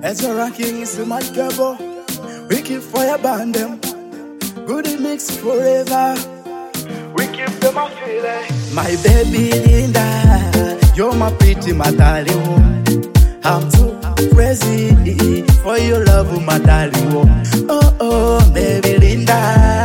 As your ranking is my trouble, we keep fire burn them. Good mix forever. We keep them a feeling. My baby Linda, you're my pretty my darling. I'm too crazy for your love, my darling. Oh, oh, baby Linda.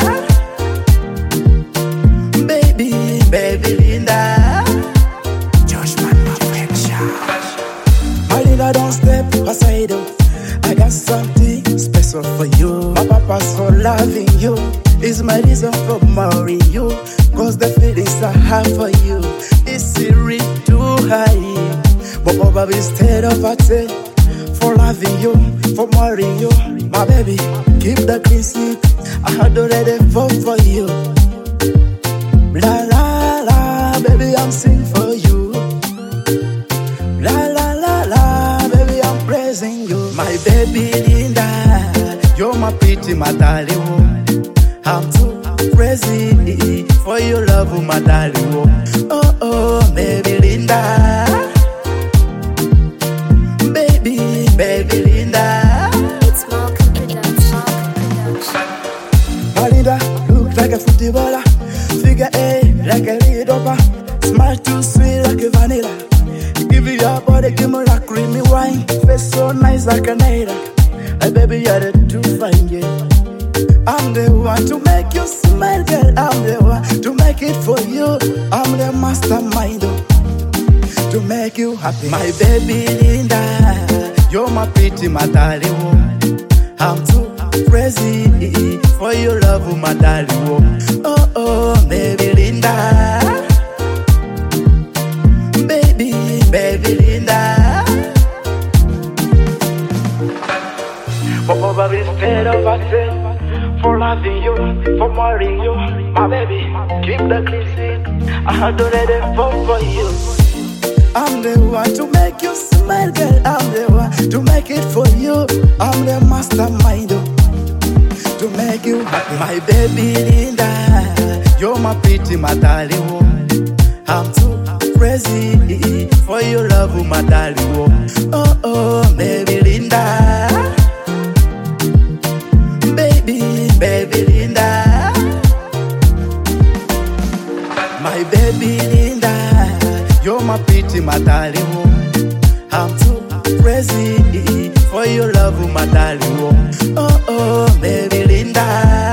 Baby Linda. Judgment perfection. My Linda, don't step aside. I got something special for you. My papa's for loving you. It's my reason for marrying you. Cause the feelings I have for you is really too high. But probably instead of a for loving you, for marrying you, my baby, keep the clean seat. I had already fought for you. La la la, baby, I'm singing for you. La la la la, baby, I'm praising you. My baby Linda, you're my pretty, my darling. I'm too crazy for your love, my darling. Oh, oh, baby Linda. Baby Linda. It's Malcolm Production. My Linda, look like a footballer. Figure eight like a lead upper. Smile too sweet like a vanilla. Give you your body, give me like creamy wine. Face so nice like a naira. Hey baby, you're the too fine, yeah. I'm the one to make you smile, girl. I'm the one to make it for you. I'm the mastermind to make you happy. My baby Linda, you're my pretty, my darling. I'm too crazy for your love, my darling. Oh, oh, baby Linda. Baby Linda. Oh, baby, instead of a for loving you, for marrying you, my baby, keep the clean seat. I had already fought for you. I'm the one to make you smile, girl. I'm the one to make it for you. I'm the mastermind to make you happy. My baby Linda, you're my pretty, my darling. I'm too crazy for your love, my darling. Oh, oh, baby Linda. Baby Linda. My baby Linda, you're my pretty, my darling. I'm too crazy for your love, my darling. Oh, oh, baby Linda.